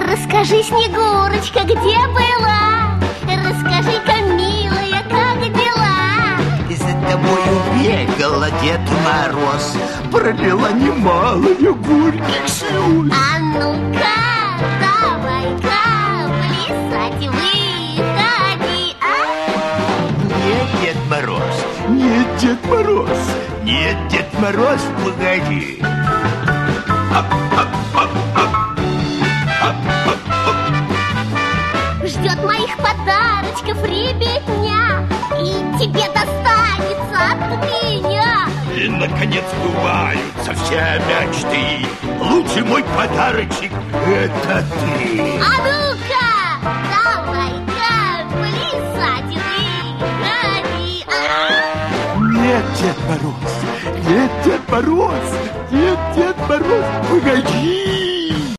Расскажи, Снегурочка, где была? Расскажи-ка, милая, как дела? За тобою бегала Дед Мороз, пролила немалую горьких слез. А ну-ка, давай-ка плясать выходи, а? Нет, Дед Мороз, нет, Дед Мороз, нет, Дед Мороз, погоди. Ждет моих подарочков ребятня, и тебе достанется от меня. И, наконец, сбываются все мечты. Лучший мой подарочек — это ты. А ну-ка, давай-ка плясать выходи, а? Нет, Дед Мороз, нет, Дед Мороз, нет, Дед Мороз, погоди.